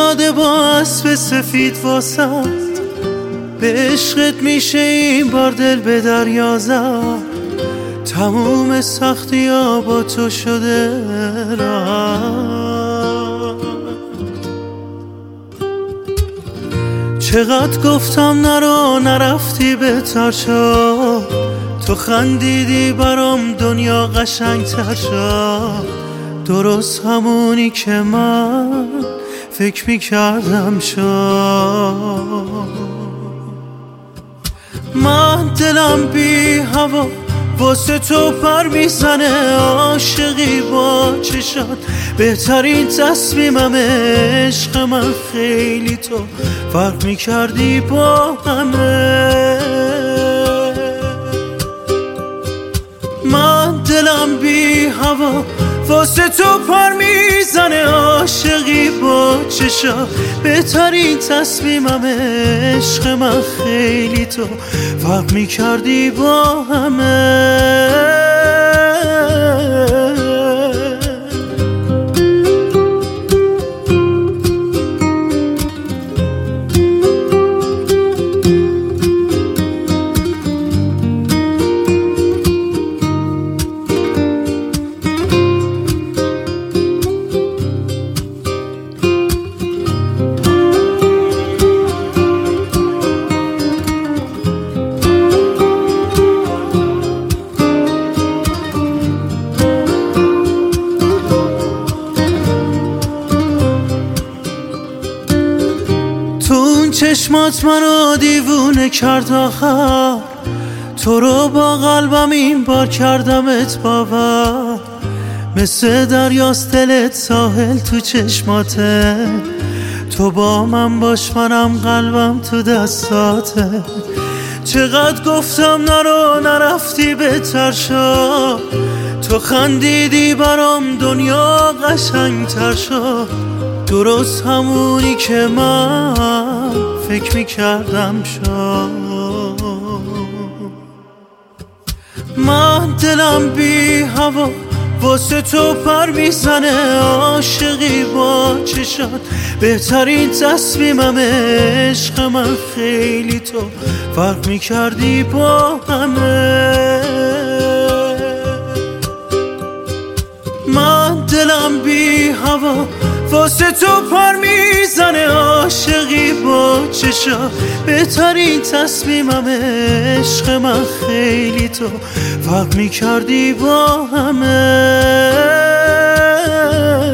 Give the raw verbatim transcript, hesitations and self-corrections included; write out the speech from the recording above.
ایستاده با اسب سفید واسد، به عشقت میشه این بار دل به دریا زد. تموم سختی ها با تو شده راحت. چقدر گفتم نرو نرفتی بهتر شد، تو خندیدی برام دنیا قشنگ تر شد. درست همونی که من فکر میکردم شد. من دلم بی هوا واسه تو پر میزنه، عاشقی با چشات بهترین تصمیممه. عشق من خیلی تو فرق میکردی با همه. من دلم بی هوا واسه تو پر میزنه، عاشقی با چشات بهترین تصمیممه. عشق من خیلی تو فرق میکردی با همه. چشمات منو دیوونه کرد آخر، تو رو با قلبم این بار کردمت باور. مثل دریاست دلت ساحل تو چشماته، تو با من باش منم قلبم تو دستاته. چقدر گفتم نرو نرفتی بهتر شد، تو خندیدی برام دنیا قشنگ تر شد. درست همونی که من فکر میکردم شد. من دلم بی هوا واسه تو پر میزنه، عاشقی با چشات بهترین تصمیممه. عشق من خیلی تو فرق میکردی با همه. من دلم بی هوا واسه تو پر میزنه، عاشقی با چشات بهترین تصمیممه. عشق من خیلی تو فرق میکردی با همه.